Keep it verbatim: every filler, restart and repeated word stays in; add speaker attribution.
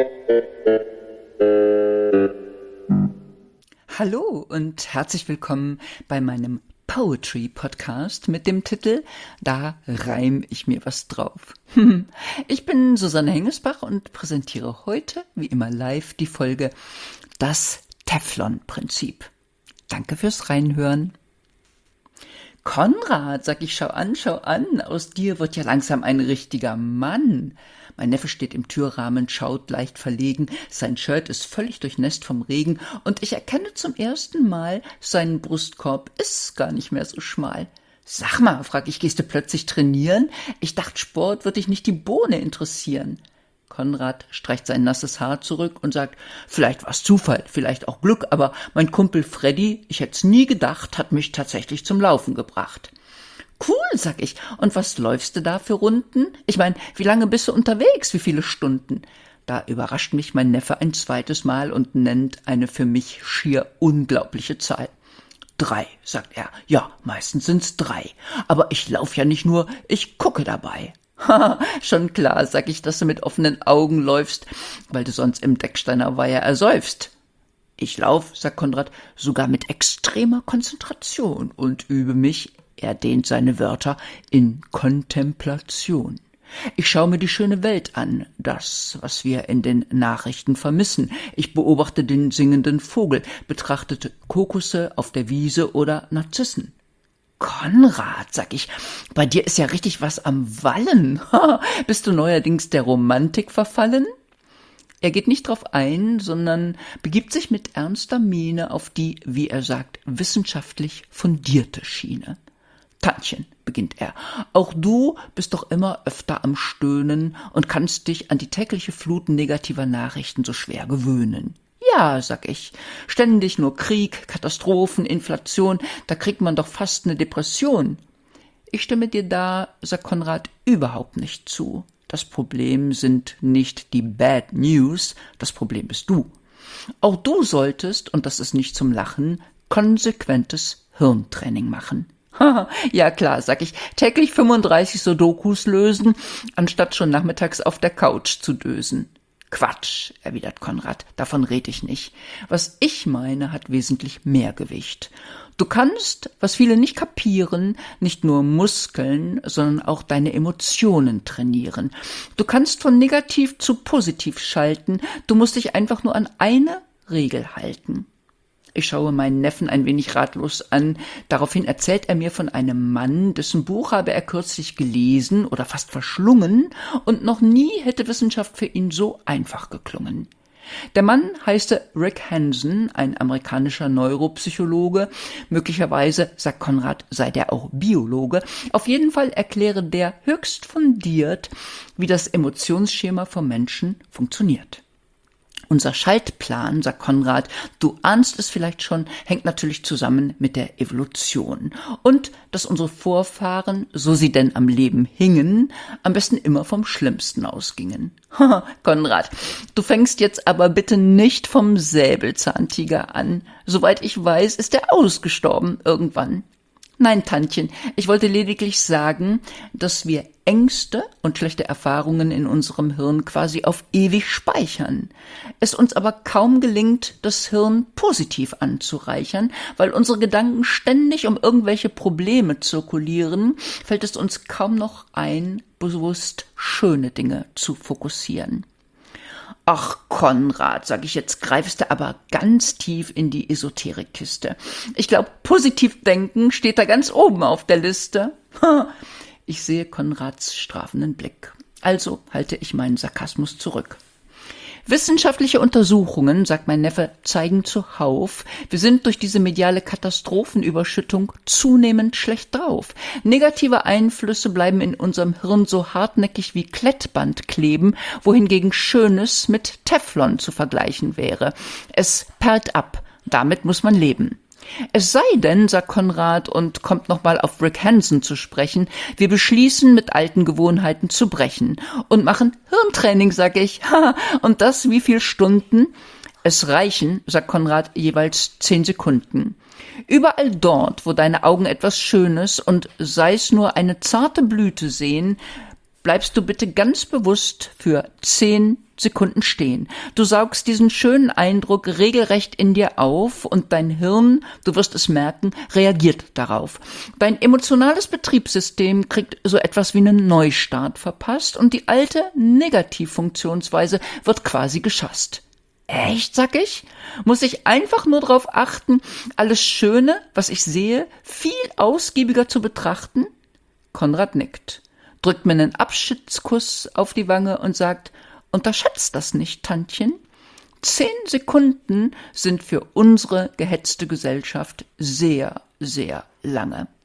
Speaker 1: Hallo und herzlich willkommen bei meinem Poetry Podcast mit dem Titel Da reim ich mir was drauf. Ich bin Susanne Hengesbach und präsentiere heute, wie immer live, die Folge Das Teflon-Prinzip. Danke fürs Reinhören. Konrad, sag ich, schau an, schau an, aus dir wird ja langsam ein richtiger Mann. Mein Neffe steht im Türrahmen, schaut leicht verlegen, sein Shirt ist völlig durchnässt vom Regen und ich erkenne zum ersten Mal, sein Brustkorb ist gar nicht mehr so schmal. Sag mal, frag ich, gehst du plötzlich trainieren? Ich dachte, Sport wird dich nicht die Bohne interessieren. Konrad streicht sein nasses Haar zurück und sagt, vielleicht war's Zufall, vielleicht auch Glück, aber mein Kumpel Freddy, ich hätt's nie gedacht, hat mich tatsächlich zum Laufen gebracht. Cool, sag ich. Und was läufst du da für Runden? Ich mein, wie lange bist du unterwegs? Wie viele Stunden? Da überrascht mich mein Neffe ein zweites Mal und nennt eine für mich schier unglaubliche Zahl. Drei, sagt er. Ja, meistens sind's drei. Aber ich lauf ja nicht nur, ich gucke dabei. Haha, schon klar, sag ich, dass du mit offenen Augen läufst, weil du sonst im Decksteiner Weiher ersäufst. Ich lauf, sagt Konrad, sogar mit extremer Konzentration und übe mich, er dehnt seine Wörter, in Kontemplation. Ich schaue mir die schöne Welt an, das, was wir in den Nachrichten vermissen. Ich beobachte den singenden Vogel, betrachtete Kokosse auf der Wiese oder Narzissen. Konrad, sag ich, bei dir ist ja richtig was am Wallen. Bist du neuerdings der Romantik verfallen? Er geht nicht drauf ein, sondern begibt sich mit ernster Miene auf die, wie er sagt, wissenschaftlich fundierte Schiene. Tantchen, beginnt er, auch du bist doch immer öfter am Stöhnen und kannst dich an die tägliche Flut negativer Nachrichten so schwer gewöhnen. Ja, sag ich, ständig nur Krieg, Katastrophen, Inflation, da kriegt man doch fast eine Depression. Ich stimme dir da, sagt Konrad, überhaupt nicht zu. Das Problem sind nicht die Bad News, das Problem bist du. Auch du solltest, und das ist nicht zum Lachen, konsequentes Hirntraining machen. Ja klar, sag ich, täglich fünfunddreißig Sudokus lösen, anstatt schon nachmittags auf der Couch zu dösen. Quatsch, erwidert Konrad, davon red ich nicht. Was ich meine, hat wesentlich mehr Gewicht. Du kannst, was viele nicht kapieren, nicht nur Muskeln, sondern auch deine Emotionen trainieren. Du kannst von negativ zu positiv schalten, du musst dich einfach nur an eine Regel halten. Ich schaue meinen Neffen ein wenig ratlos an. Daraufhin erzählt er mir von einem Mann, dessen Buch habe er kürzlich gelesen oder fast verschlungen und noch nie hätte Wissenschaft für ihn so einfach geklungen. Der Mann heiße Rick Hanson, ein amerikanischer Neuropsychologe. Möglicherweise, sagt Konrad, sei der auch Biologe. Auf jeden Fall erkläre der höchst fundiert, wie das Emotionsschema vom Menschen funktioniert. Unser Schaltplan, sagt Konrad, du ahnst es vielleicht schon, hängt natürlich zusammen mit der Evolution. Und dass unsere Vorfahren, so sie denn am Leben hingen, am besten immer vom Schlimmsten ausgingen. Haha, Konrad, du fängst jetzt aber bitte nicht vom Säbelzahntiger an. Soweit ich weiß, ist er ausgestorben irgendwann. Nein, Tantchen, ich wollte lediglich sagen, dass wir Ängste und schlechte Erfahrungen in unserem Hirn quasi auf ewig speichern. Es uns aber kaum gelingt, das Hirn positiv anzureichern, weil unsere Gedanken ständig um irgendwelche Probleme zirkulieren, fällt es uns kaum noch ein, bewusst schöne Dinge zu fokussieren. Ach, Konrad, sag ich jetzt, greifst du aber ganz tief in die Esoterikkiste. Ich glaube, positiv denken steht da ganz oben auf der Liste. Ich sehe Konrads strafenden Blick. Also halte ich meinen Sarkasmus zurück. Wissenschaftliche Untersuchungen, sagt mein Neffe, zeigen zuhauf, wir sind durch diese mediale Katastrophenüberschüttung zunehmend schlecht drauf. Negative Einflüsse bleiben in unserem Hirn so hartnäckig wie Klettband kleben, wohingegen Schönes mit Teflon zu vergleichen wäre. Es perlt ab, damit muss man leben. Es sei denn, sagt Konrad und kommt nochmal auf Rick Hanson zu sprechen, wir beschließen, mit alten Gewohnheiten zu brechen und machen Hirntraining, sag ich. Und das wie viel Stunden? Es reichen, sagt Konrad, jeweils zehn Sekunden. Überall dort, wo deine Augen etwas Schönes und sei es nur eine zarte Blüte sehen, bleibst du bitte ganz bewusst für zehn Sekunden stehen. Du saugst diesen schönen Eindruck regelrecht in dir auf und dein Hirn, du wirst es merken, reagiert darauf. Dein emotionales Betriebssystem kriegt so etwas wie einen Neustart verpasst und die alte Negativfunktionsweise wird quasi geschasst. Echt, sag ich? Muss ich einfach nur darauf achten, alles Schöne, was ich sehe, viel ausgiebiger zu betrachten? Konrad nickt, drückt mir einen Abschiedskuss auf die Wange und sagt, unterschätzt das nicht, Tantchen. Zehn Sekunden sind für unsere gehetzte Gesellschaft sehr, sehr lange.